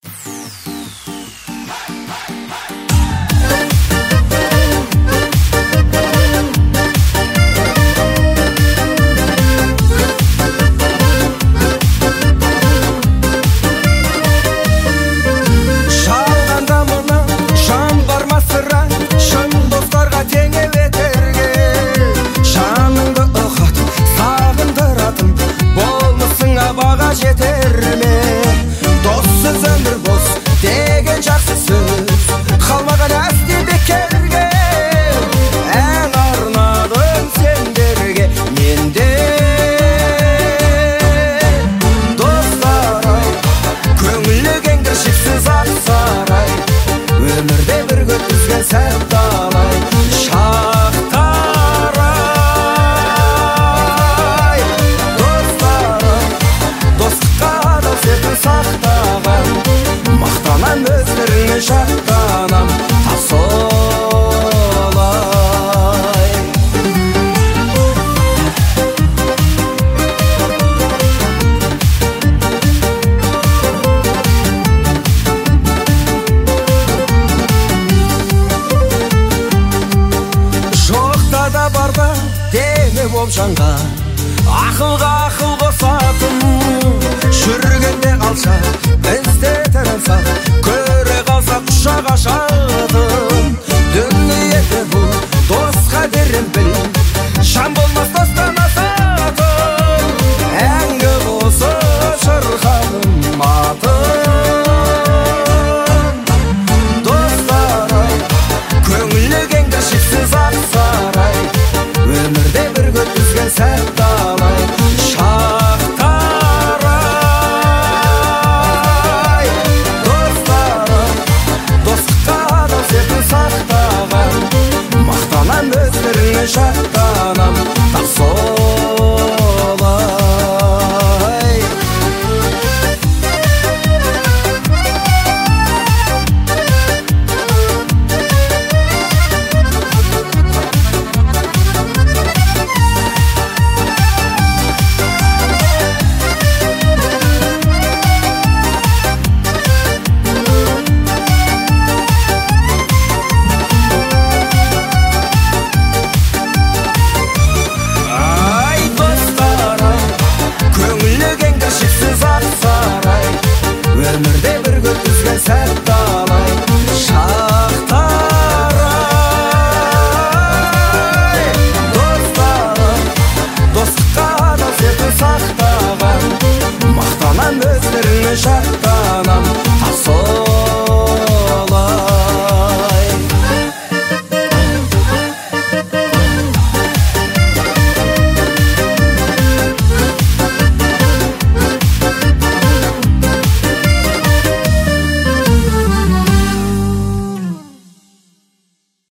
жанға ақылға ақыл қосатын жүргенде қалса бізде тірілсақ көре қалса құшақ ашатын дүниеде бұл дос қадірін біл жан болмас достан асатын әңгі болса шырқадым атын достар-ай көңілі кеңдір шексіз ақ сарай өмірде бір өткізген сәт талай шақтар-ай достар-ай достыққа да сетін сақтаған мақтанам өздеріне жақтанам тақ солай өмірде бір өткізген сәт